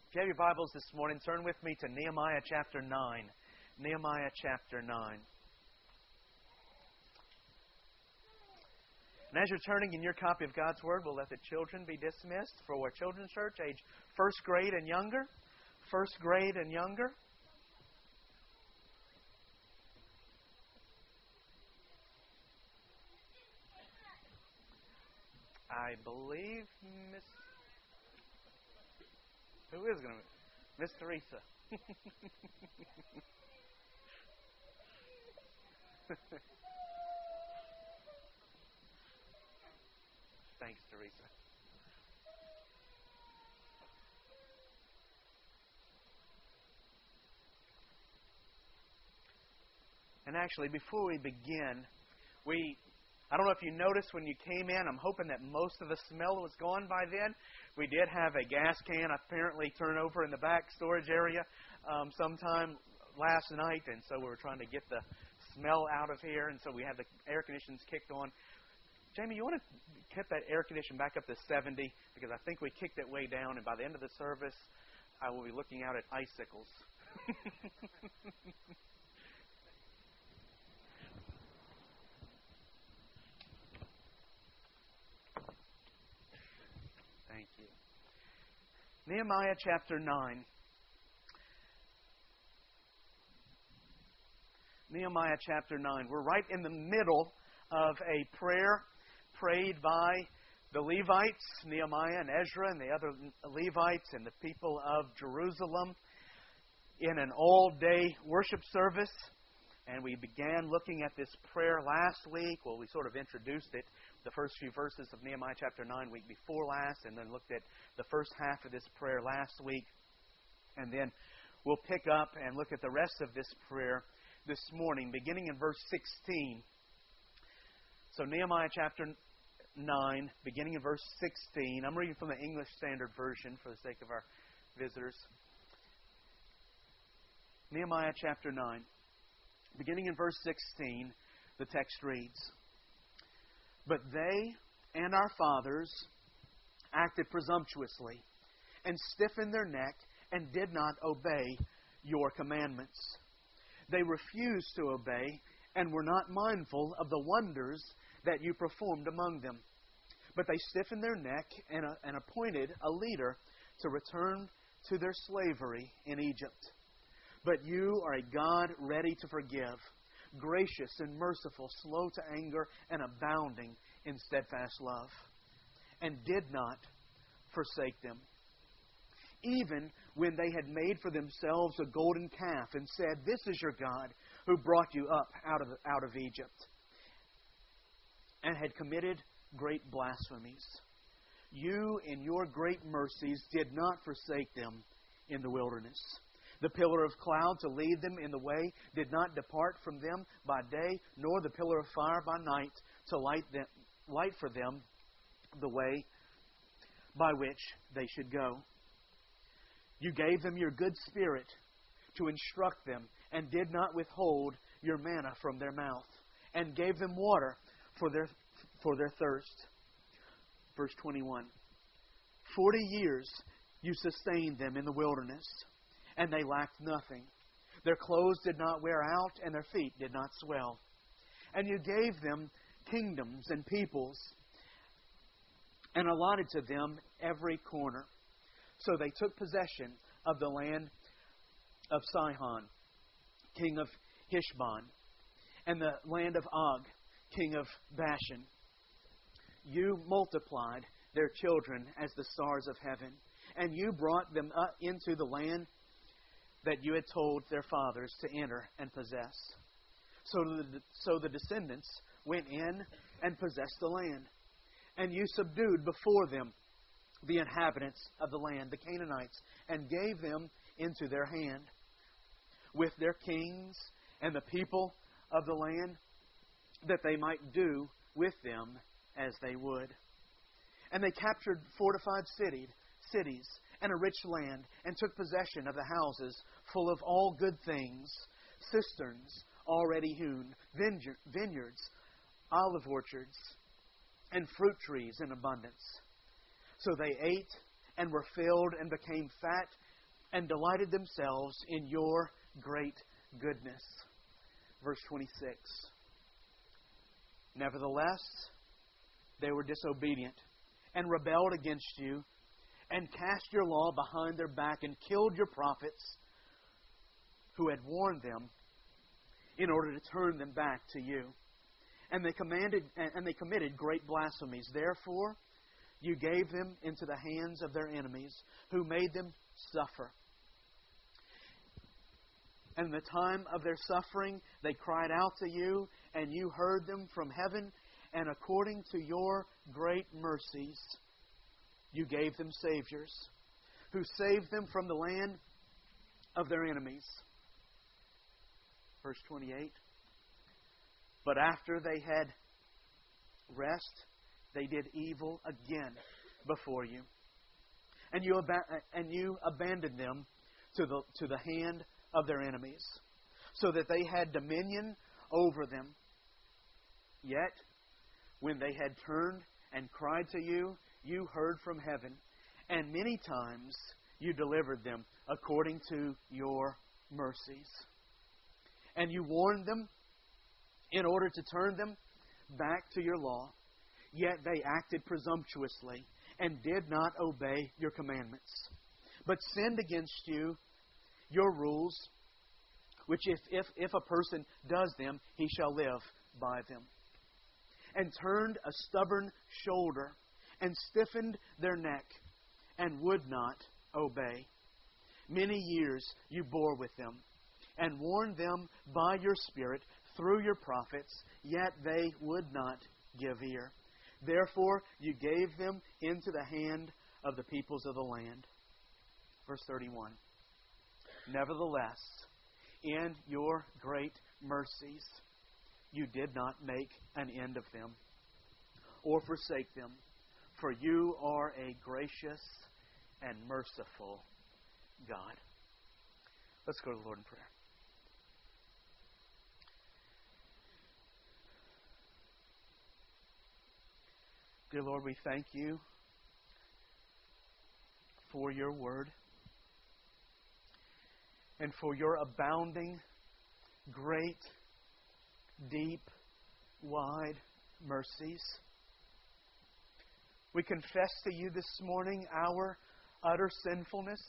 If you have your Bibles this morning, turn with me to Nehemiah chapter 9. Nehemiah chapter 9. And as you're turning in your copy of God's Word, we'll let the children be dismissed for our children's church, age first grade and younger. First grade and younger. I believe Who is going to... Miss Teresa. Thanks, Teresa. And actually, before we begin, I don't know if you noticed when you came in, I'm hoping that most of the smell was gone by then. We did have a gas can apparently turn over in the back storage area sometime last night, and so we were trying to get the smell out of here, and so we had the air conditioners kicked on. Jamie, you want to get that air condition back up to 70? Because I think we kicked it way down, and by the end of the service, I will be looking out at icicles. Thank you. Nehemiah chapter 9. Nehemiah chapter 9. We're right in the middle of a prayer prayed by the Levites, Nehemiah and Ezra and the other Levites and the people of Jerusalem in an all-day worship service. And we began looking at this prayer last week. Well, we sort of introduced it, the first few verses of Nehemiah chapter 9 week before last, and then looked at the first half of this prayer last week. And then we'll pick up and look at the rest of this prayer this morning, beginning in verse 16. So Nehemiah chapter 9, beginning in verse 16. I'm reading from the English Standard Version for the sake of our visitors. Nehemiah chapter 9. Beginning in verse 16, the text reads, "But they and our fathers acted presumptuously and stiffened their neck and did not obey your commandments. They refused to obey and were not mindful of the wonders that you performed among them. But they stiffened their neck and appointed a leader to return to their slavery in Egypt. But you are a God ready to forgive, gracious and merciful, slow to anger, and abounding in steadfast love, and did not forsake them. Even when they had made for themselves a golden calf and said, 'This is your God who brought you up out of Egypt,' and had committed great blasphemies. You, in your great mercies, did not forsake them in the wilderness. The pillar of cloud to lead them in the way did not depart from them by day, nor the pillar of fire by night to light for them the way by which they should go. You gave them your good spirit to instruct them, and did not withhold your manna from their mouth, and gave them water for their thirst." Verse 21. 40 years you sustained them in the wilderness, and they lacked nothing. Their clothes did not wear out, and their feet did not swell. And you gave them kingdoms and peoples, and allotted to them every corner. So they took possession of the land of Sihon, king of Heshbon, and the land of Og, king of Bashan. You multiplied their children as the stars of heaven, and you brought them up into the land that you had told their fathers to enter and possess. So the descendants went in and possessed the land. And you subdued before them the inhabitants of the land, the Canaanites, and gave them into their hand, with their kings and the people of the land, that they might do with them as they would. And they captured fortified cities and a rich land, and took possession of the houses full of all good things, cisterns already hewn, vineyards, olive orchards, and fruit trees in abundance. So they ate and were filled and became fat and delighted themselves in your great goodness. Verse 26. Nevertheless, they were disobedient and rebelled against you and cast your law behind their back and killed your prophets who had warned them in order to turn them back to you. And they committed great blasphemies. Therefore, you gave them into the hands of their enemies, who made them suffer. And in the time of their suffering, they cried out to you, and you heard them from heaven, and according to your great mercies, you gave them saviors, who saved them from the land of their enemies. Verse 28. But after they had rest, they did evil again before you. And you abandoned them to the hand of their enemies, so that they had dominion over them. Yet, when they had turned and cried to you, you heard from heaven, and many times you delivered them according to your mercies. And you warned them in order to turn them back to your law. Yet they acted presumptuously and did not obey your commandments, but sinned against you, your rules, which if a person does them, he shall live by them. And turned a stubborn shoulder and stiffened their neck and would not obey. Many years you bore with them and warned them by your Spirit through your prophets, yet they would not give ear. Therefore you gave them into the hand of the peoples of the land. Verse 31. Nevertheless, in your great mercies, you did not make an end of them or forsake them, for you are a gracious and merciful God. Let's go to the Lord in prayer. Dear Lord, we thank you for your word and for your abounding, great, deep, wide mercies. We confess to you this morning our utter sinfulness.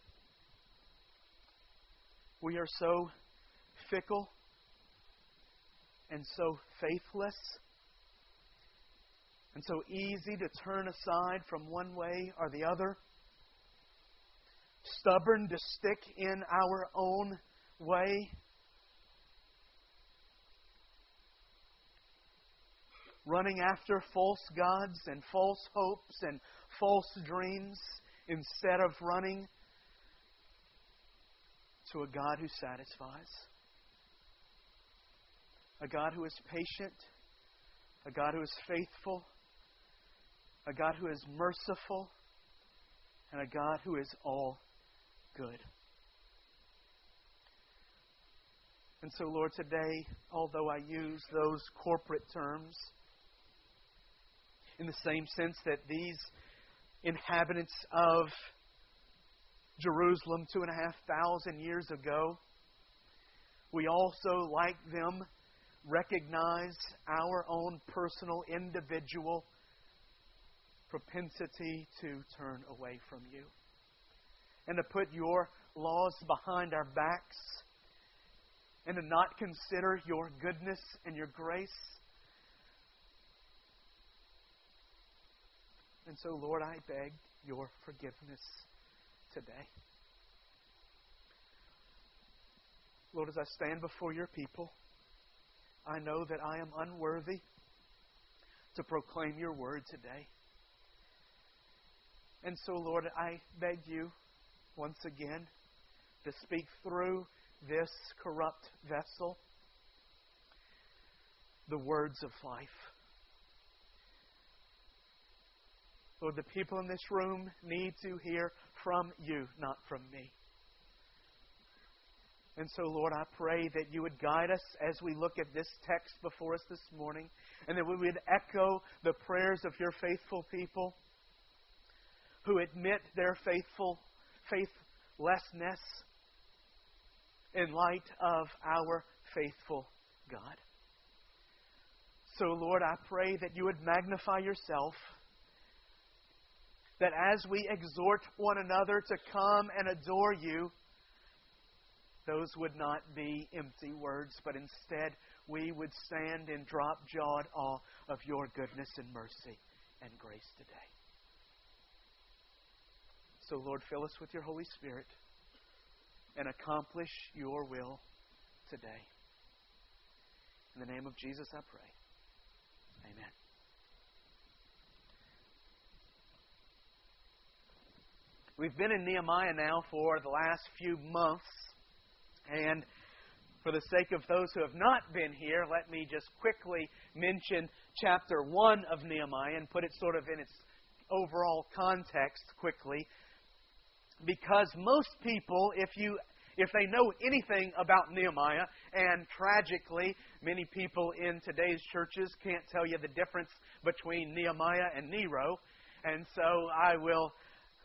We are so fickle and so faithless and so easy to turn aside from one way or the other. Stubborn to stick in our own way. Running after false gods and false hopes and false dreams instead of running to a God who satisfies. A God who is patient. A God who is faithful. A God who is merciful. And a God who is all good. And so, Lord, today, although I use those corporate terms in the same sense that these inhabitants of Jerusalem 2,500 years ago, we also, like them, recognize our own personal, individual propensity to turn away from you and to put your laws behind our backs and to not consider your goodness and your grace. And so, Lord, I beg your forgiveness today. Lord, as I stand before your people, I know that I am unworthy to proclaim your word today. And so, Lord, I beg you once again to speak through this corrupt vessel the words of life. Lord, the people in this room need to hear from you, not from me. And so, Lord, I pray that you would guide us as we look at this text before us this morning, and that we would echo the prayers of your faithful people who admit their faithlessness faithlessness in light of our faithful God. So, Lord, I pray that You would magnify Yourself, that as we exhort one another to come and adore You, those would not be empty words, but instead we would stand in drop-jawed awe of Your goodness and mercy and grace today. So, Lord, fill us with Your Holy Spirit and accomplish Your will today. In the name of Jesus, I pray. Amen. We've been in Nehemiah now for the last few months, and for the sake of those who have not been here, let me just quickly mention chapter 1 of Nehemiah and put it sort of in its overall context quickly. Because most people, if they know anything about Nehemiah, and tragically, many people in today's churches can't tell you the difference between Nehemiah and Nero, and so I will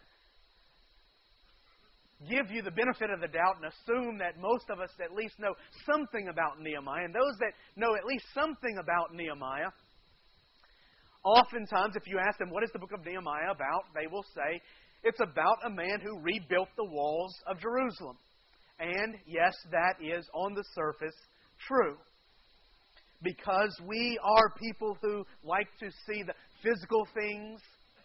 give you the benefit of the doubt and assume that most of us at least know something about Nehemiah. And those that know at least something about Nehemiah, oftentimes if you ask them, what is the book of Nehemiah about? They will say, it's about a man who rebuilt the walls of Jerusalem. And yes, that is on the surface true. Because we are people who like to see the physical things,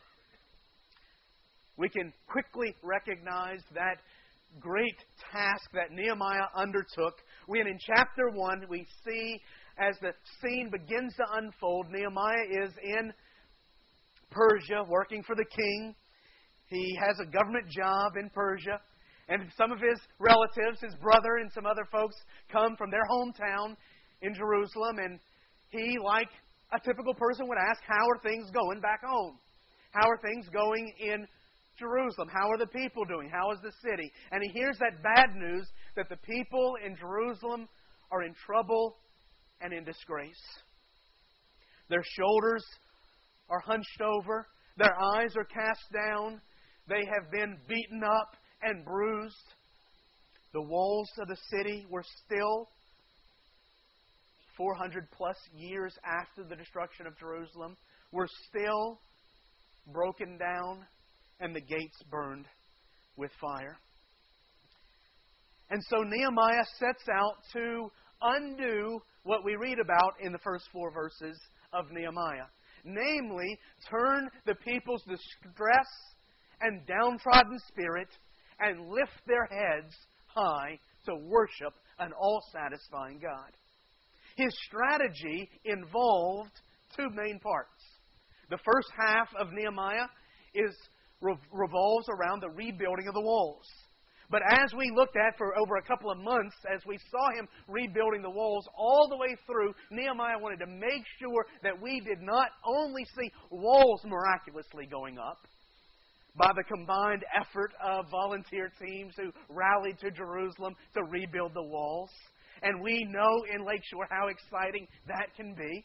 we can quickly recognize that great task that Nehemiah undertook when in chapter 1 we see as the scene begins to unfold, Nehemiah is in Persia working for the king. He has a government job in Persia. And some of his relatives, his brother and some other folks, come from their hometown in Jerusalem. And he, like a typical person, would ask, how are things going back home? How are things going in Jerusalem? How are the people doing? How is the city? And he hears that bad news that the people in Jerusalem are in trouble and in disgrace. Their shoulders are hunched over. Their eyes are cast down. They have been beaten up and bruised. The walls of the city were still 400 plus years after the destruction of Jerusalem, were still broken down and the gates burned with fire. And so Nehemiah sets out to undo what we read about in the first 4 verses of Nehemiah. Namely, turn the people's distress and downtrodden spirit and lift their heads high to worship an all-satisfying God. His strategy involved 2 main parts. The first half of Nehemiah revolves around the rebuilding of the walls. But as we looked at for over a couple of months, as we saw him rebuilding the walls all the way through, Nehemiah wanted to make sure that we did not only see walls miraculously going up by the combined effort of volunteer teams who rallied to Jerusalem to rebuild the walls. And we know in Lakeshore how exciting that can be.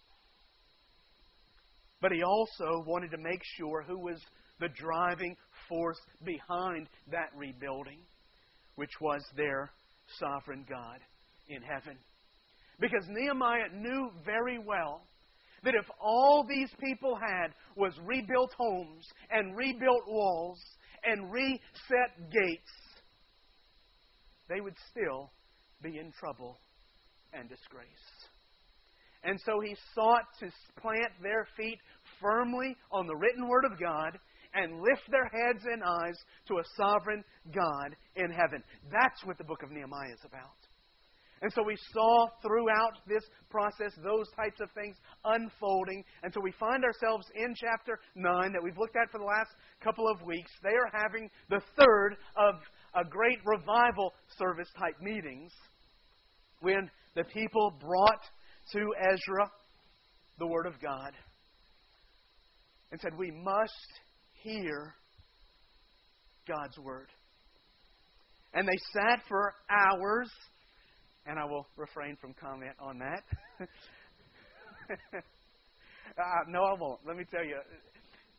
But he also wanted to make sure who was the driving force behind that rebuilding, which was their sovereign God in heaven. Because Nehemiah knew very well that if all these people had was rebuilt homes and rebuilt walls and reset gates, they would still be in trouble and disgrace. And so he sought to plant their feet firmly on the written Word of God and lift their heads and eyes to a sovereign God in heaven. That's what the book of Nehemiah is about. And so we saw throughout this process those types of things unfolding. And so we find ourselves in chapter 9 that we've looked at for the last couple of weeks. They are having the third of a great revival service type meetings when the people brought to Ezra the Word of God and said, we must hear God's Word. And they sat for hours, and I will refrain from comment on that. No, I won't. Let me tell you,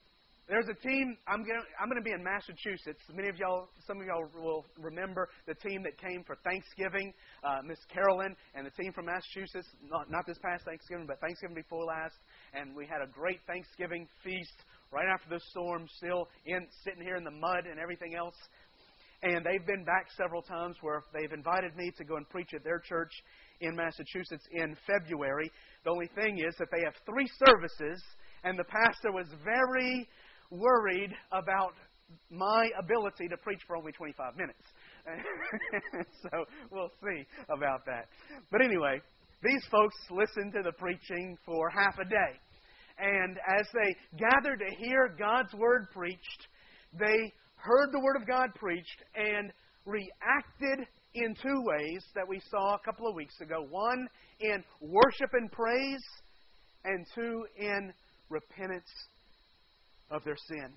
There's a team. I'm going to be in Massachusetts. Some of y'all will remember the team that came for Thanksgiving. Miss Carolyn and the team from Massachusetts. Not this past Thanksgiving, but Thanksgiving before last. And we had a great Thanksgiving feast right after the storm. Still sitting here in the mud and everything else. And they've been back several times where they've invited me to go and preach at their church in Massachusetts in February. The only thing is that they have 3 services, and the pastor was very worried about my ability to preach for only 25 minutes. So we'll see about that. But anyway, these folks listened to the preaching for half a day. And as they gathered to hear God's Word preached, they heard the Word of God preached and reacted in 2 ways that we saw a couple of weeks ago. 1, in worship and praise, and 2, in repentance of their sin.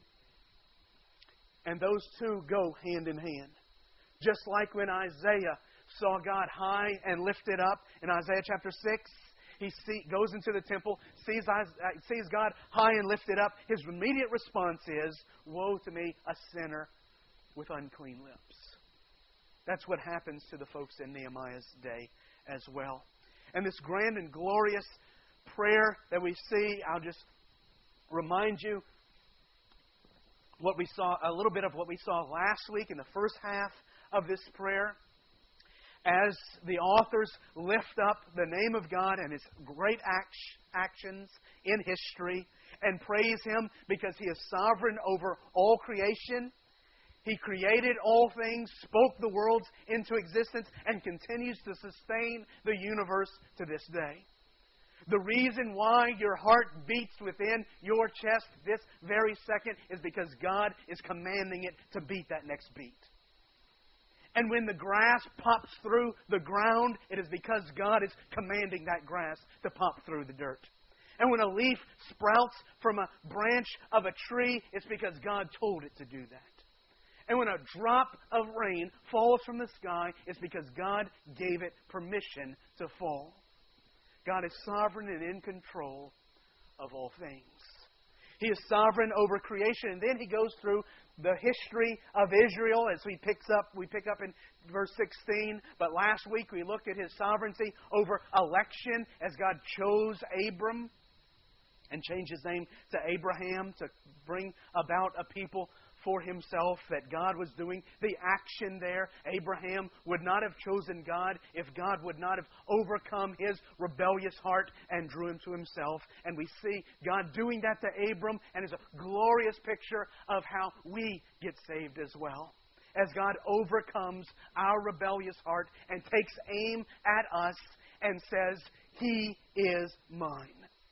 And those 2 go hand in hand. Just like when Isaiah saw God high and lifted up in Isaiah chapter 6, he goes into the temple, sees God high and lifted up. His immediate response is, "Woe to me, a sinner with unclean lips." That's what happens to the folks in Nehemiah's day as well. And this grand and glorious prayer that we see, I'll just remind you a little bit of what we saw last week in the first half of this prayer. As the authors lift up the name of God and His great actions in history and praise Him because He is sovereign over all creation. He created all things, spoke the worlds into existence, and continues to sustain the universe to this day. The reason why your heart beats within your chest this very second is because God is commanding it to beat that next beat. And when the grass pops through the ground, it is because God is commanding that grass to pop through the dirt. And when a leaf sprouts from a branch of a tree, it's because God told it to do that. And when a drop of rain falls from the sky, it's because God gave it permission to fall. God is sovereign and in control of all things. He is sovereign over creation. And then He goes through the history of Israel as we pick up in verse 16. But last week we looked at His sovereignty over election as God chose Abram and changed his name to Abraham to bring about a people for Himself, that God was doing the action there. Abraham would not have chosen God if God would not have overcome his rebellious heart and drew him to Himself. And we see God doing that to Abram, and it's a glorious picture of how we get saved as well. As God overcomes our rebellious heart and takes aim at us and says, "He is mine."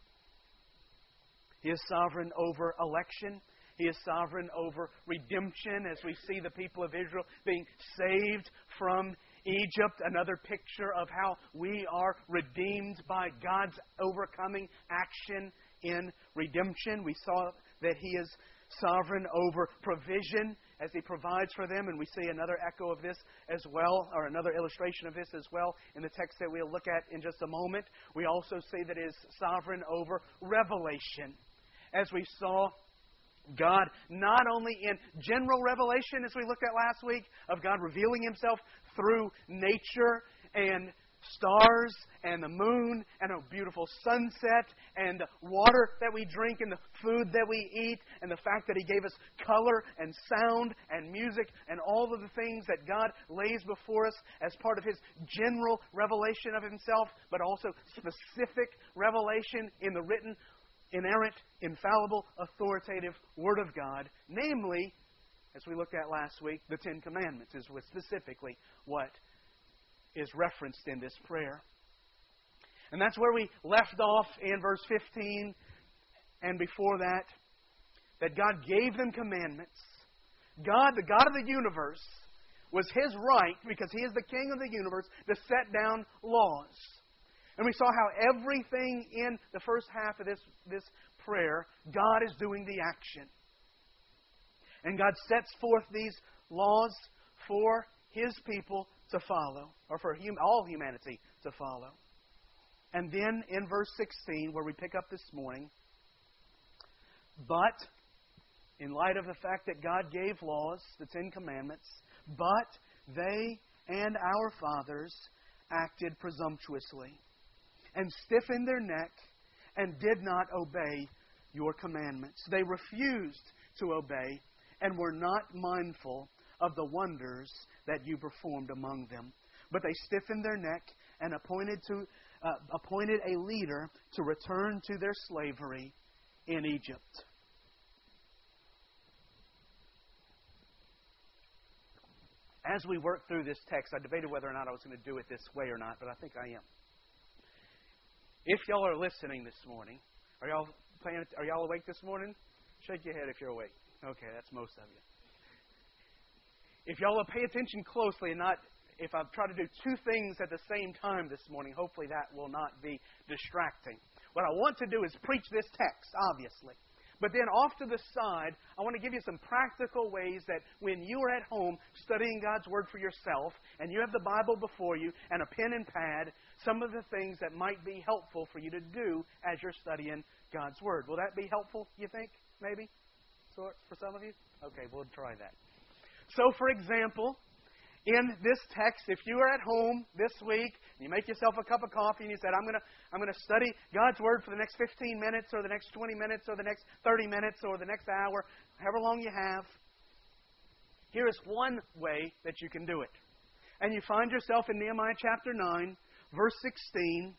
He is sovereign over election. He is sovereign over redemption, as we see the people of Israel being saved from Egypt. Another picture of how we are redeemed by God's overcoming action in redemption. We saw that He is sovereign over provision as He provides for them. And we see another echo of this as well, or another illustration of this as well in the text that we'll look at in just a moment. We also see that He is sovereign over revelation. As we saw, God, not only in general revelation, as we looked at last week, of God revealing Himself through nature and stars and the moon and a beautiful sunset and the water that we drink and the food that we eat and the fact that He gave us color and sound and music and all of the things that God lays before us as part of His general revelation of Himself, but also specific revelation in the written, inerrant, infallible, authoritative Word of God. Namely, as we looked at last week, the 10 Commandments is specifically what is referenced in this prayer. And that's where we left off in verse 15 and before that God gave them commandments. God, the God of the universe, was His right, because He is the King of the universe, to set down laws. And we saw how everything in the first half of this prayer, God is doing the action. And God sets forth these laws for His people to follow, or for all humanity to follow. And then in verse 16, where we pick up this morning, but in light of the fact that God gave laws, the Ten Commandments, but they and our fathers acted presumptuously and stiffened their neck and did not obey your commandments. They refused to obey and were not mindful of the wonders that you performed among them. But they stiffened their neck and appointed a leader to return to their slavery in Egypt. As we work through this text, I debated whether or not I was going to do it this way or not, but I think I am. If y'all are listening this morning, are y'all awake this morning? Shake your head if you're awake. Okay, that's most of you. If y'all will pay attention closely and not, if I try to do two things at the same time this morning, hopefully that will not be distracting. What I want to do is preach this text, obviously. But then off to the side, I want to give you some practical ways that when you are at home studying God's Word for yourself, and you have the Bible before you and a pen and pad, some of the things that might be helpful for you to do as you're studying God's Word. Will that be helpful, you think, maybe? For some of you? Okay, we'll try that. So, for example, in this text, if you are at home this week, you make yourself a cup of coffee and you said, I'm going to study God's Word for the next 15 minutes or the next 20 minutes or the next 30 minutes or the next hour, however long you have. Here is one way that you can do it. And you find yourself in Nehemiah chapter 9, verse 16.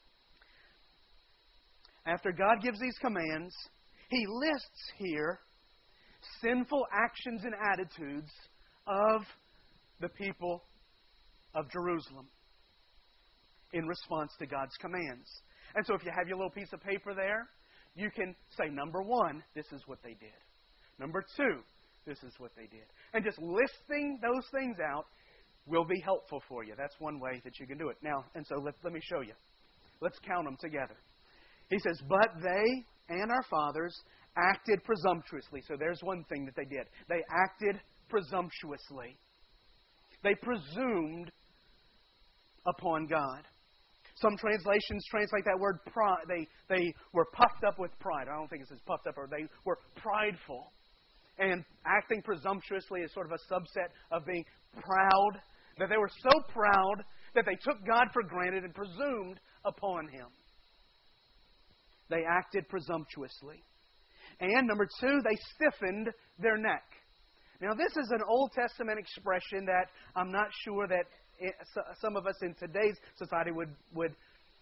After God gives these commands, He lists here sinful actions and attitudes of the people of Jerusalem in response to God's commands. And so if you have your little piece of paper there, you can say, number 1, this is what they did. Number 2, this is what they did. And just listing those things out will be helpful for you. That's one way that you can do it. Now, and so let me show you. Let's count them together. He says, but they and our fathers acted presumptuously. So there's one thing that they did. They acted presumptuously. They presumed upon God. Some translations translate that word pride. They were puffed up with pride. I don't think it says puffed up, or they were prideful. And acting presumptuously is sort of a subset of being proud. That they were so proud that they took God for granted and presumed upon Him. They acted presumptuously. And number 2, they stiffened their neck. Now, this is an Old Testament expression that I'm not sure that some of us in today's society would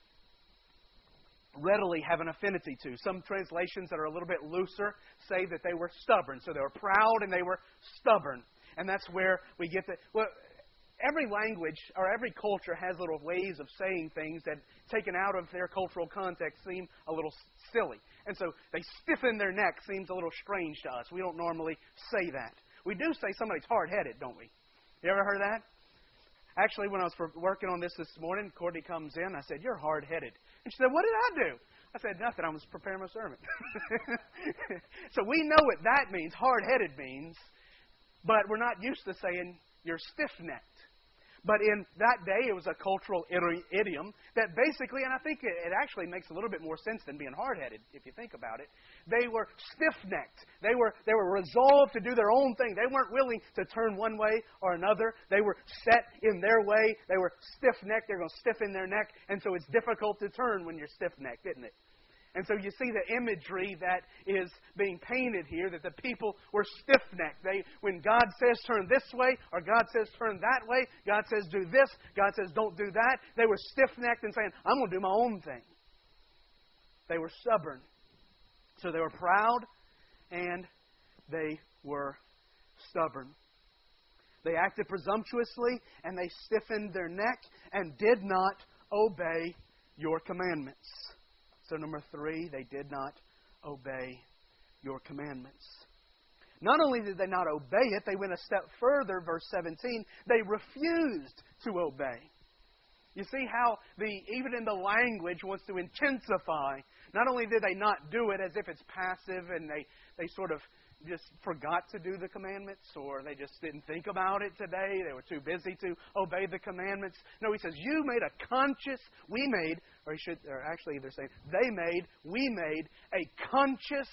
readily have an affinity to. Some translations that are a little bit looser say that they were stubborn. So they were proud and they were stubborn. And that's where we get the... Well, every language or every culture has little ways of saying things that, taken out of their cultural context, seem a little silly. And so they stiffen their neck seems a little strange to us. We don't normally say that. We do say somebody's hard-headed, don't we? You ever heard that? Actually, when I was working on this morning, Courtney comes in. I said, you're hard-headed. And she said, what did I do? I said, nothing. I was preparing my sermon. So we know what that means, hard-headed means, but we're not used to saying you're stiff-necked. But in that day, it was a cultural idiom that basically, and I think it actually makes a little bit more sense than being hard-headed, if you think about it. They were stiff-necked. They were resolved to do their own thing. They weren't willing to turn one way or another. They were set in their way. They were stiff-necked. They're going to stiffen their neck. And so it's difficult to turn when you're stiff-necked, isn't it? And so you see the imagery that is being painted here, that the people were stiff-necked. When God says turn this way, or God says turn that way, God says do this, God says don't do that, they were stiff-necked and saying, I'm going to do my own thing. They were stubborn. So they were proud and they were stubborn. They acted presumptuously and they stiffened their neck and did not obey your commandments. So number 3, they did not obey your commandments. Not only did they not obey it, they went a step further, verse 17, they refused to obey. You see how even in the language wants to intensify. Not only did they not do it as if it's passive and they sort of just forgot to do the commandments, or they just didn't think about it today. They were too busy to obey the commandments. No, he says, you made a conscious, we made a conscious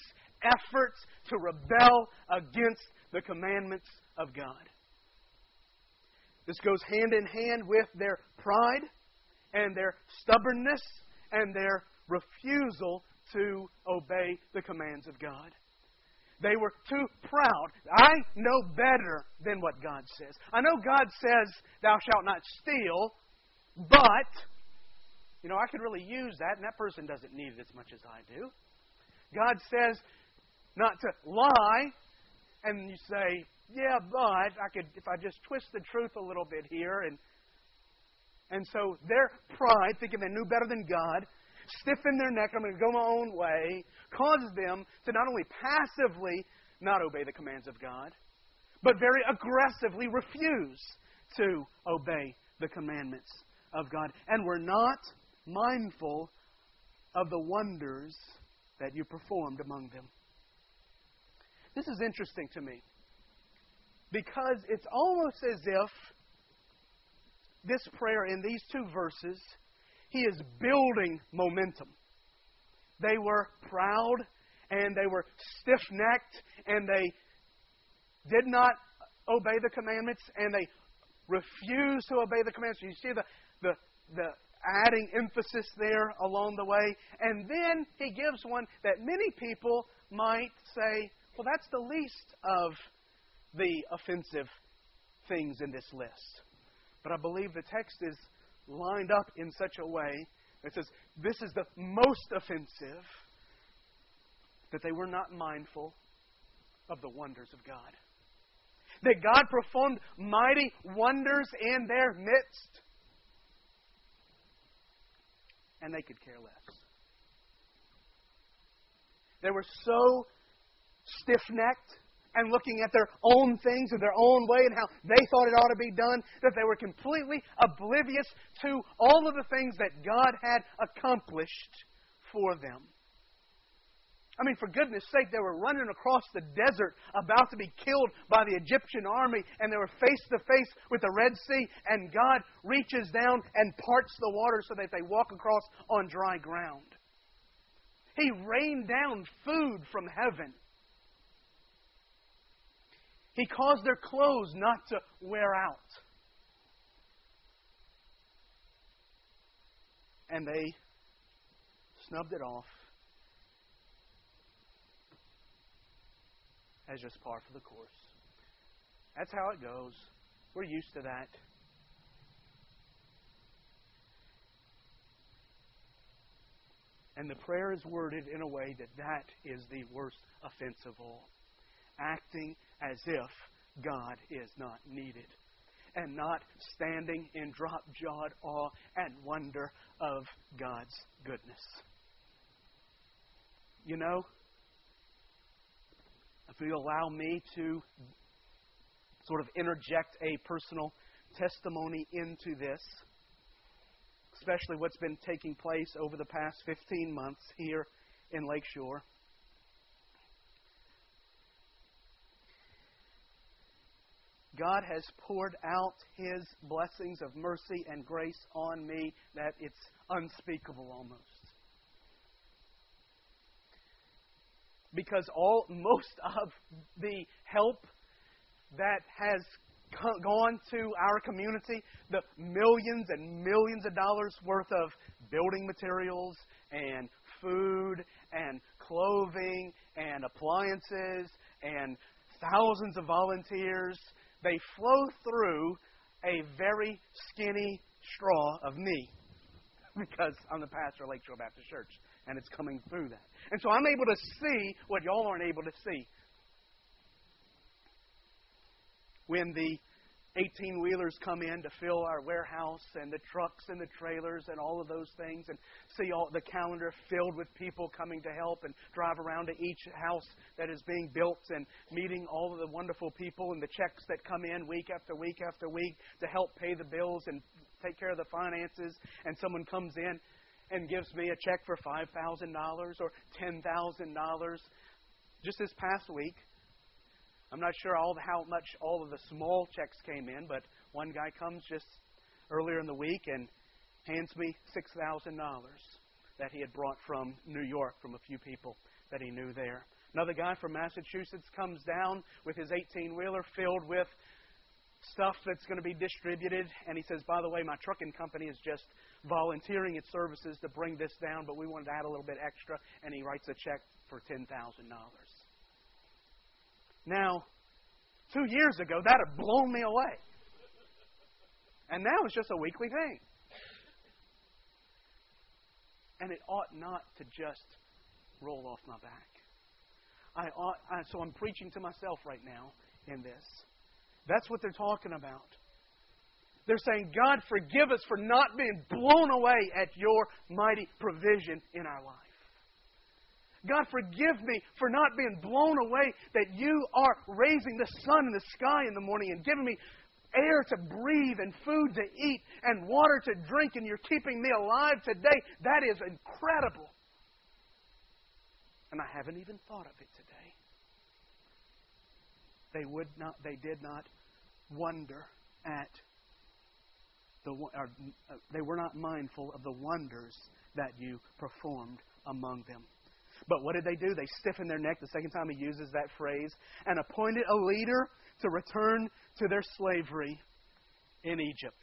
efforts to rebel against the commandments of God. This goes hand in hand with their pride and their stubbornness and their refusal to obey the commands of God. They were too proud. I know better than what God says. I know God says, thou shalt not steal, but, I could really use that, and that person doesn't need it as much as I do. God says not to lie, and you say, yeah, but if I just twist the truth a little bit here, and so their pride, thinking they knew better than God, stiffen their neck, I'm going to go my own way, causes them to not only passively not obey the commands of God, but very aggressively refuse to obey the commandments of God. And we're not mindful of the wonders that you performed among them. This is interesting to me, because it's almost as if this prayer in these two verses, he is building momentum. They were proud, and they were stiff-necked, and they did not obey the commandments, and they refused to obey the commandments. You see the adding emphasis there along the way. And then he gives one that many people might say, well, that's the least of the offensive things in this list. But I believe the text is lined up in such a way that says this is the most offensive, that they were not mindful of the wonders of God. That God performed mighty wonders in their midst, and they could care less. They were so stiff-necked and looking at their own things in their own way and how they thought it ought to be done, that they were completely oblivious to all of the things that God had accomplished for them. I mean, for goodness sake, they were running across the desert about to be killed by the Egyptian army, and they were face to face with the Red Sea, and God reaches down and parts the water so that they walk across on dry ground. He rained down food from heaven. He caused their clothes not to wear out. And they snubbed it off as just par for the course. That's how it goes. We're used to that. And the prayer is worded in a way that is the worst offense of all. Acting as if God is not needed, and not standing in drop-jawed awe and wonder of God's goodness. You know, if you allow me to sort of interject a personal testimony into this, especially what's been taking place over the past 15 months here in Lakeshore. God has poured out His blessings of mercy and grace on me that it's unspeakable almost. Because most of the help that has gone to our community, the millions and millions of dollars worth of building materials and food and clothing and appliances and thousands of volunteers, they flow through a very skinny straw of me, because I'm the pastor of Lakeshore Baptist Church, and it's coming through that. And so I'm able to see what y'all aren't able to see. When the 18-wheelers come in to fill our warehouse, and the trucks and the trailers and all of those things, and see all the calendar filled with people coming to help, and drive around to each house that is being built and meeting all of the wonderful people, and the checks that come in week after week after week to help pay the bills and take care of the finances, and someone comes in and gives me a check for $5,000 or $10,000. Just this past week, I'm not sure how much all of the small checks came in, but one guy comes just earlier in the week and hands me $6,000 that he had brought from New York from a few people that he knew there. Another guy from Massachusetts comes down with his 18-wheeler filled with stuff that's going to be distributed. And he says, by the way, my trucking company is just volunteering its services to bring this down, but we wanted to add a little bit extra. And he writes a check for $10,000. Now, 2 years ago, that had blown me away. And now it's just a weekly thing. And it ought not to just roll off my back. So I'm preaching to myself right now in this. That's what they're talking about. They're saying, God, forgive us for not being blown away at your mighty provision in our life. God, forgive me for not being blown away that you are raising the sun in the sky in the morning and giving me air to breathe and food to eat and water to drink, and you're keeping me alive today. That is incredible. And I haven't even thought of it today. They did not wonder at they were not mindful of the wonders that you performed among them. But what did they do? They stiffened their neck, the second time he uses that phrase, and appointed a leader to return to their slavery in Egypt.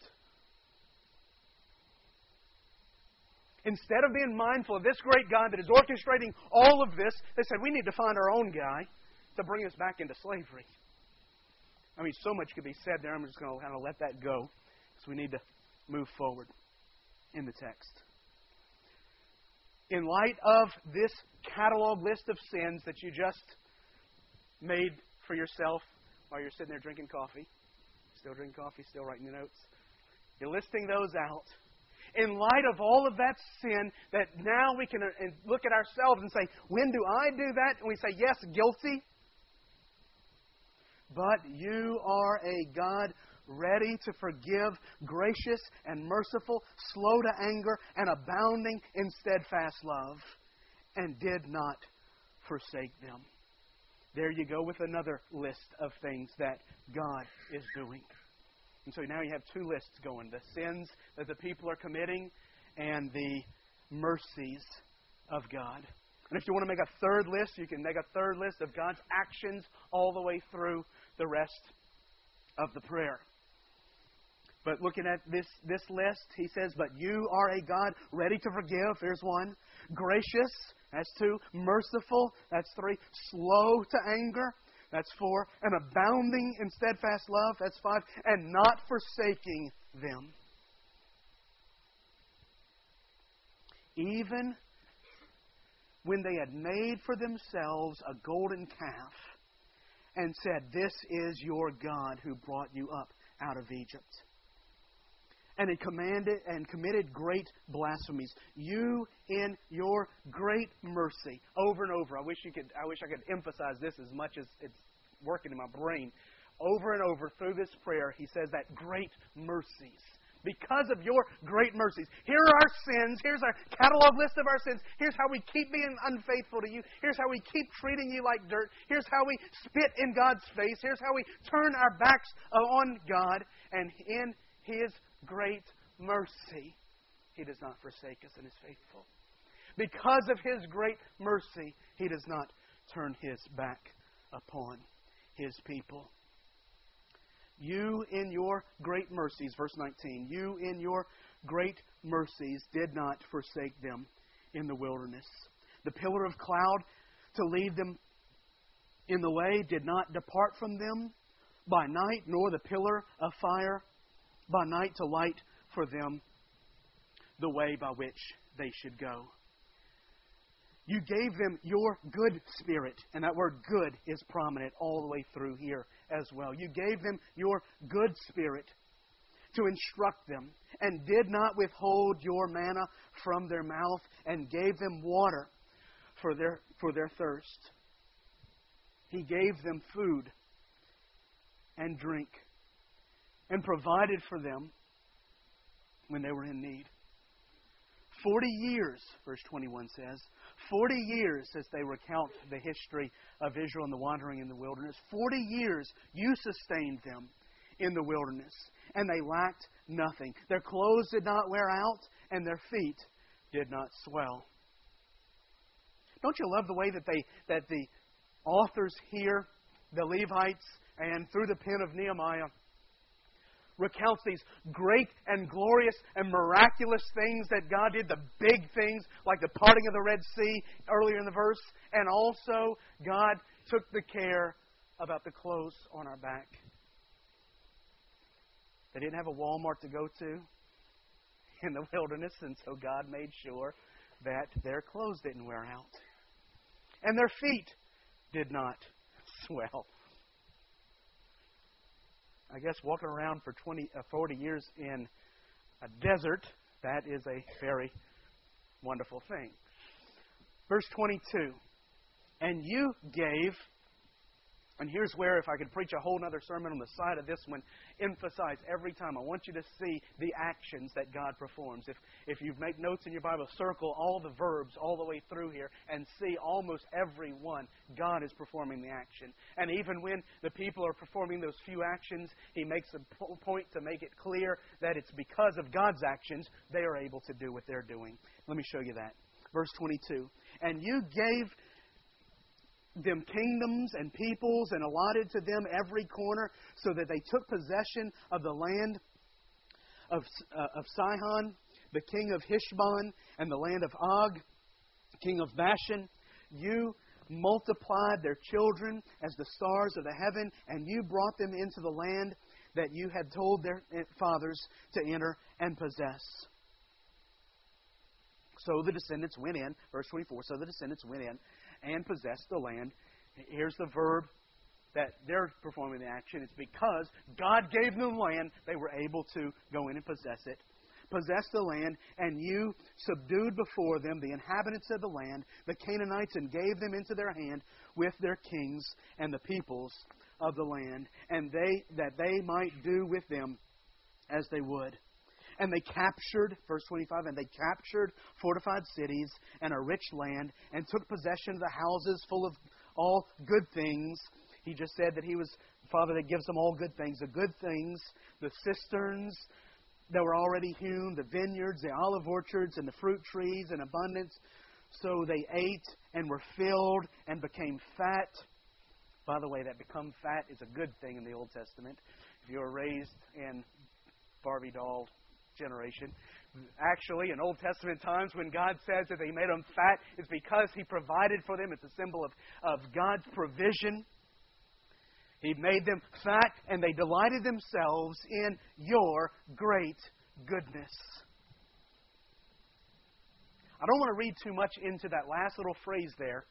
Instead of being mindful of this great God that is orchestrating all of this, they said, we need to find our own guy to bring us back into slavery. I mean, so much could be said there. I'm just going to kind of let that go because we need to move forward in the text. In light of this catalog list of sins that you just made for yourself while you're sitting there drinking coffee, still drinking coffee, still writing your notes, you're listing those out. In light of all of that sin, that now we can look at ourselves and say, when do I do that? And we say, yes, guilty. But you are a God ready to forgive, gracious and merciful, slow to anger, and abounding in steadfast love, and did not forsake them. There you go with another list of things that God is doing. And so now you have two lists going. The sins that the people are committing and the mercies of God. And if you want to make a third list, you can make a third list of God's actions all the way through the rest of the prayer. But looking at this list, he says, but you are a God ready to forgive. There's one. Gracious. That's two. Merciful. That's three. Slow to anger. That's four. And abounding in steadfast love. That's five. And not forsaking them. Even when they had made for themselves a golden calf and said, this is your God who brought you up out of Egypt. And it commanded and committed great blasphemies. You, in your great mercy, over and over. I wish I could emphasize this as much as it's working in my brain. Over and over through this prayer, he says that great mercies. Because of your great mercies. Here are our sins. Here's our catalog list of our sins. Here's how we keep being unfaithful to you. Here's how we keep treating you like dirt. Here's how we spit in God's face. Here's how we turn our backs on God. And in His great mercy, He does not forsake us and is faithful. Because of His great mercy, He does not turn His back upon His people. You in your great mercies, verse 19, you in your great mercies did not forsake them in the wilderness. The pillar of cloud to lead them in the way did not depart from them by night, nor the pillar of fire by night to light for them the way by which they should go. You gave them your good spirit, and that word good is prominent all the way through here as well. You gave them your good spirit to instruct them, and did not withhold your manna from their mouth, and gave them water for their thirst. He gave them food and drink, and provided for them when they were in need. 40 years, verse 21 says, 40 years as they recount the history of Israel and the wandering in the wilderness. 40 years you sustained them in the wilderness, and they lacked nothing. Their clothes did not wear out, and their feet did not swell. Don't you love the way that the authors here, the Levites, and through the pen of Nehemiah, recounts these great and glorious and miraculous things that God did, the big things like the parting of the Red Sea earlier in the verse, and also God took the care about the clothes on our back. They didn't have a Walmart to go to in the wilderness, and so God made sure that their clothes didn't wear out. And their feet did not swell. I guess walking around for 40 years in a desert, that is a very wonderful thing. Verse 22, and you gave, and here's where, if I could preach a whole other sermon on the side of this one, emphasize every time. I want you to see the actions that God performs. If you make notes in your Bible, circle all the verbs all the way through here and see almost every one. God is performing the action. And even when the people are performing those few actions, He makes a point to make it clear that it's because of God's actions they are able to do what they're doing. Let me show you that. Verse 22, and you gave them kingdoms and peoples, and allotted to them every corner, so that they took possession of the land of Sihon, the king of Heshbon, and the land of Og, king of Bashan. You multiplied their children as the stars of the heaven, and you brought them into the land that you had told their fathers to enter and possess. So the descendants went in, verse 24, so the descendants went in and possessed the land. Here's the verb that they're performing the action. It's because God gave them land, they were able to go in and possess it. Possess the land, and you subdued before them the inhabitants of the land, the Canaanites, and gave them into their hand with their kings and the peoples of the land, and that they might do with them as they would. And they captured, verse 25, and they captured fortified cities and a rich land, and took possession of the houses full of all good things. He just said that He was Father that gives them all good things. The good things, the cisterns that were already hewn, the vineyards, the olive orchards, and the fruit trees in abundance. So they ate and were filled and became fat. By the way, that become fat is a good thing in the Old Testament. If you were raised in Barbie doll generation. Actually, in Old Testament times, when God says that He made them fat, it's because He provided for them. It's a symbol of God's provision. He made them fat, and they delighted themselves in your great goodness. I don't want to read too much into that last little phrase there.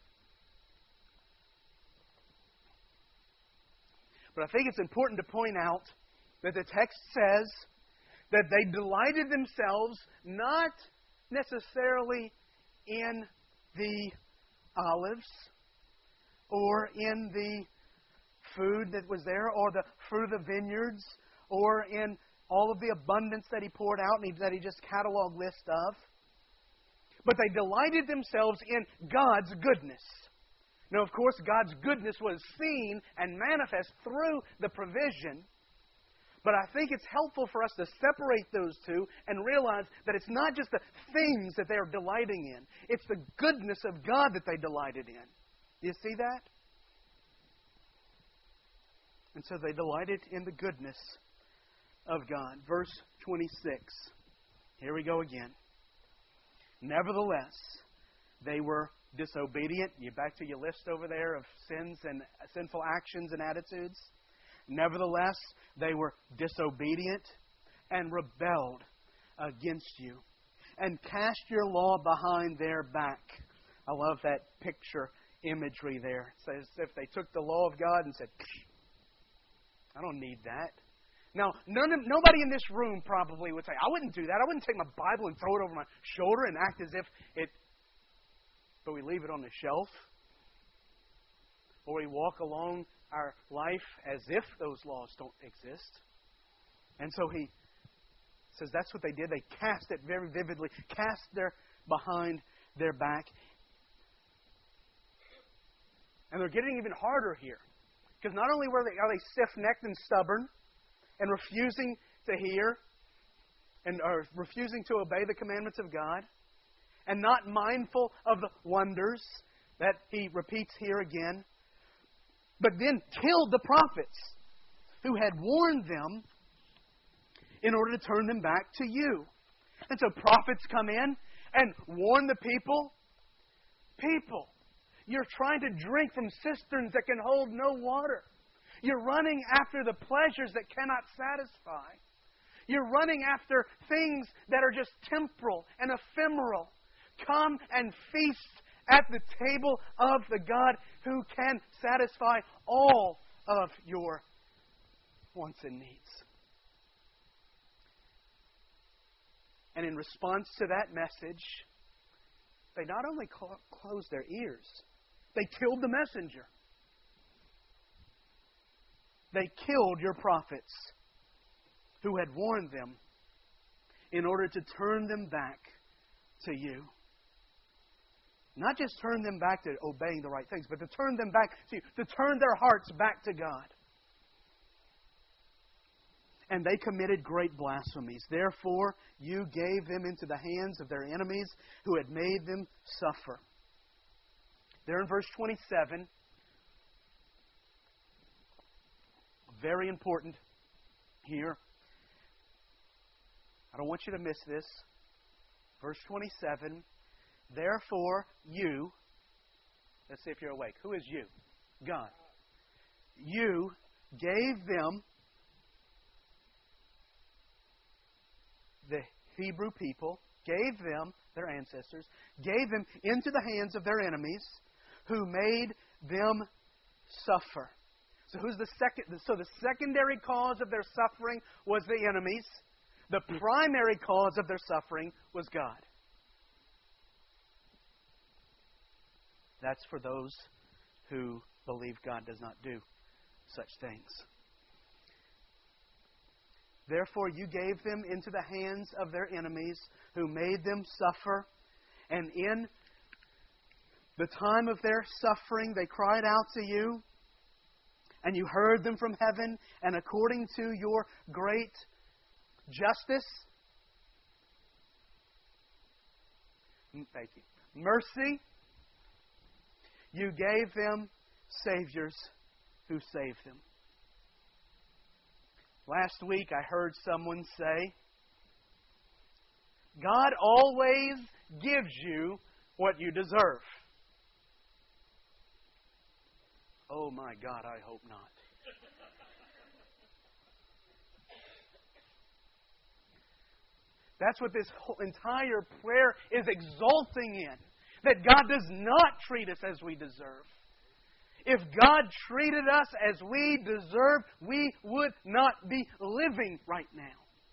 But I think it's important to point out that the text says that they delighted themselves not necessarily in the olives or in the food that was there or the fruit of the vineyards or in all of the abundance that He poured out and that He just cataloged list of. But they delighted themselves in God's goodness. Now, of course, God's goodness was seen and manifest through the provision. But I think it's helpful for us to separate those two and realize that it's not just the things that they are delighting in. It's the goodness of God that they delighted in. Do you see that? And so they delighted in the goodness of God. Verse 26. Here we go again. Nevertheless, they were disobedient. You back to your list over there of sins and sinful actions and attitudes. Nevertheless, they were disobedient and rebelled against you and cast your law behind their back. I love that picture imagery there. It's as if they took the law of God and said, I don't need that. Now, nobody in this room probably would say, I wouldn't do that. I wouldn't take my Bible and throw it over my shoulder and act as if it... But we leave it on the shelf. Or we walk along our life as if those laws don't exist. And so he says that's what they did. They cast it very vividly, cast their behind their back. And they're getting even harder here. Because not only are they stiff-necked and stubborn and refusing to hear and are refusing to obey the commandments of God and not mindful of the wonders that He repeats here again, but then killed the prophets who had warned them in order to turn them back to you. And so prophets come in and warn the people. People, you're trying to drink from cisterns that can hold no water. You're running after the pleasures that cannot satisfy. You're running after things that are just temporal and ephemeral. Come and feast at the table of the God who can satisfy all of your wants and needs. And in response to that message, they not only closed their ears, they killed the messenger. They killed your prophets who had warned them in order to turn them back to you. Not just turn them back to obeying the right things, but to turn them back to you, to turn their hearts back to God. And they committed great blasphemies. Therefore, you gave them into the hands of their enemies who had made them suffer. There in verse 27, very important here. I don't want you to miss this. Verse 27, therefore you, let's see if you're awake. Who is you? God. You gave them, the Hebrew people, gave them, their ancestors, gave them into the hands of their enemies who made them suffer. So who's the second? So the secondary cause of their suffering was the enemies. The primary cause of their suffering was God. That's for those who believe God does not do such things. Therefore, you gave them into the hands of their enemies who made them suffer. And in the time of their suffering, they cried out to you. And you heard them from heaven. And according to your great justice, thank you, mercy, you gave them saviors who saved them. Last week I heard someone say, God always gives you what you deserve. Oh my God, I hope not. That's what this whole entire prayer is exulting in. That God does not treat us as we deserve. If God treated us as we deserve, we would not be living right now.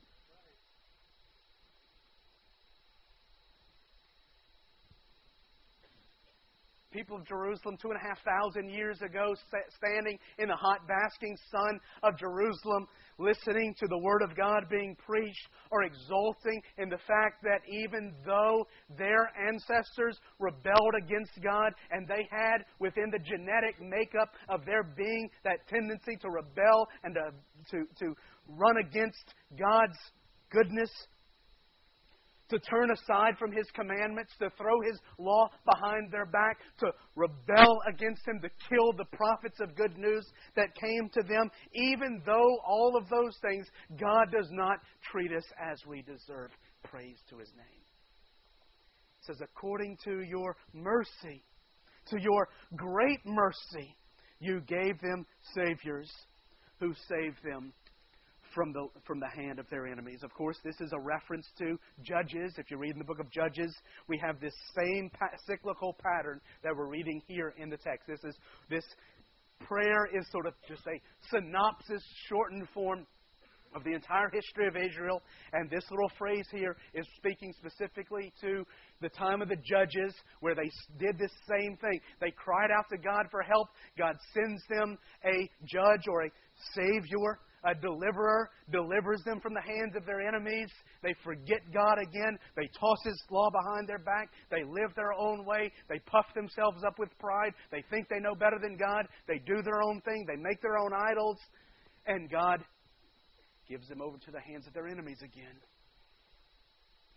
People of Jerusalem 2,500 years ago, standing in the hot basking sun of Jerusalem, listening to the Word of God being preached, or exulting in the fact that even though their ancestors rebelled against God, and they had within the genetic makeup of their being that tendency to rebel and to run against God's goodness, to turn aside from His commandments, to throw His law behind their back, to rebel against Him, to kill the prophets of good news that came to them. Even though all of those things, God does not treat us as we deserve. Praise to His name. It says, according to your mercy, to your great mercy, you gave them saviors who saved them from the hand of their enemies. Of course, this is a reference to Judges. If you read in the book of Judges, we have this same cyclical pattern that we're reading here in the text. This prayer is sort of just a synopsis, shortened form of the entire history of Israel. And this little phrase here is speaking specifically to the time of the Judges, where they did this same thing. They cried out to God for help. God sends them a judge or a savior. A deliverer delivers them from the hands of their enemies. They forget God again. They toss His law behind their back. They live their own way. They puff themselves up with pride. They think they know better than God. They do their own thing. They make their own idols. And God gives them over to the hands of their enemies again.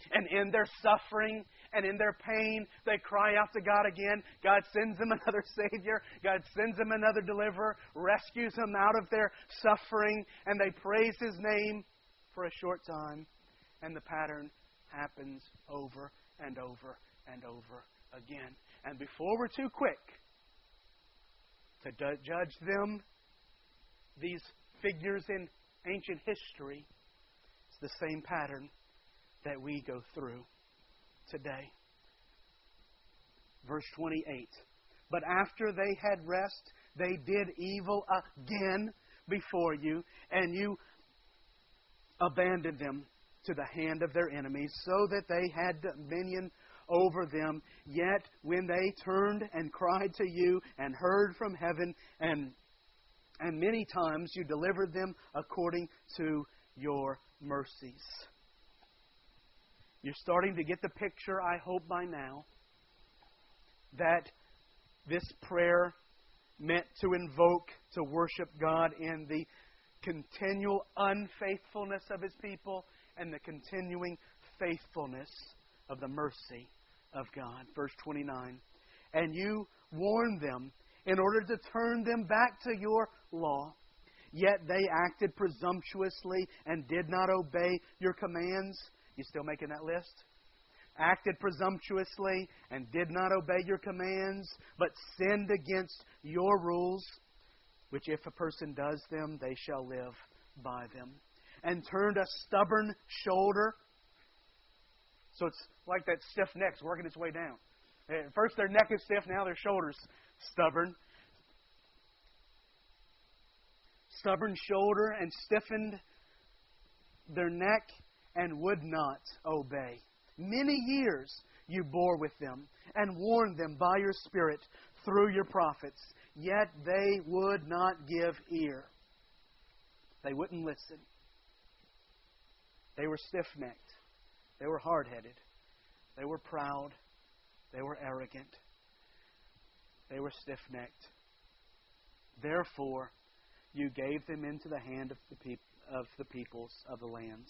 And in their suffering and in their pain, they cry out to God again. God sends them another Savior. God sends them another deliverer, rescues them out of their suffering, and they praise His name for a short time. And the pattern happens over and over and over again. And before we're too quick to judge them, these figures in ancient history, it's the same pattern that we go through today. Verse 28. But after they had rest, they did evil again before you, and you abandoned them to the hand of their enemies, so that they had dominion over them. Yet when they turned and cried to you and heard from heaven, and many times you delivered them according to your mercies. You're starting to get the picture, I hope by now, that this prayer meant to invoke, to worship God in the continual unfaithfulness of His people and the continuing faithfulness of the mercy of God. Verse 29. And you warned them in order to turn them back to your law. Yet they acted presumptuously and did not obey your commands. You still making that list? Acted presumptuously and did not obey your commands, but sinned against your rules, which if a person does them, they shall live by them. And turned a stubborn shoulder. So it's like that stiff neck's working its way down. At first their neck is stiff, now their shoulder's stubborn. Stubborn shoulder, and stiffened their neck, and would not obey. Many years you bore with them, and warned them by your Spirit through your prophets, yet they would not give ear. They wouldn't listen. They were stiff-necked. They were hard-headed. They were proud. They were arrogant. They were stiff-necked. Therefore, you gave them into the hand of the peoples of the lands.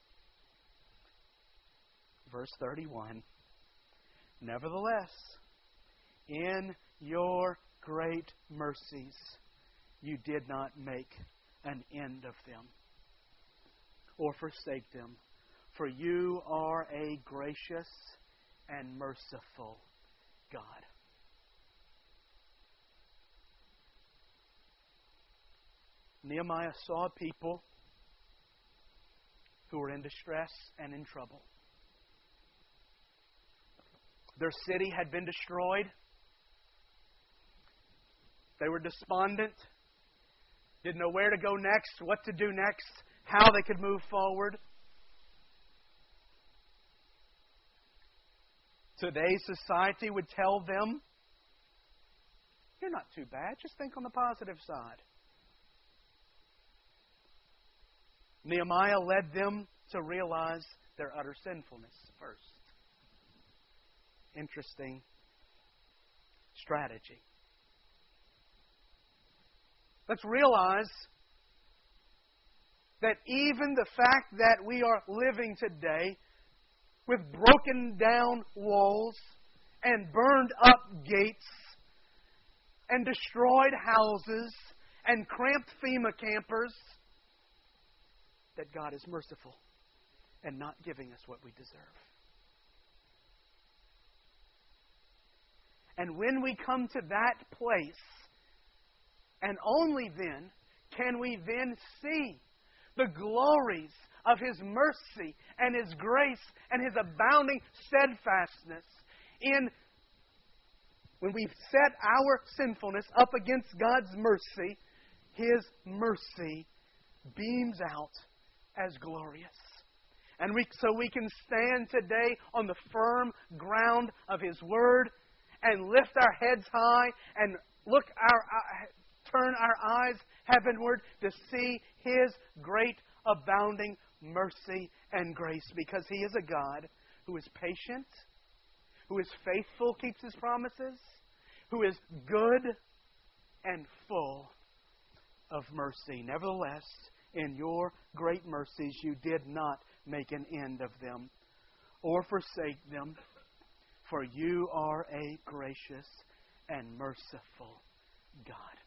Verse 31. Nevertheless, in your great mercies, you did not make an end of them or forsake them, for you are a gracious and merciful God. Nehemiah saw people who were in distress and in trouble. Their city had been destroyed. They were despondent, didn't know where to go next, what to do next, how they could move forward. Today's society would tell them, you're not too bad, just think on the positive side. Nehemiah led them to realize their utter sinfulness first. Interesting strategy. Let's realize that even the fact that we are living today with broken down walls and burned up gates and destroyed houses and cramped FEMA campers, that God is merciful and not giving us what we deserve. And when we come to that place, and only then, can we then see the glories of His mercy and His grace and His abounding steadfastness when we set our sinfulness up against God's mercy, His mercy beams out as glorious. And so we can stand today on the firm ground of His Word and lift our heads high and turn our eyes heavenward to see His great abounding mercy and grace, because He is a God who is patient, who is faithful, keeps His promises, who is good and full of mercy. Nevertheless, in your great mercies, you did not make an end of them or forsake them, for you are a gracious and merciful God.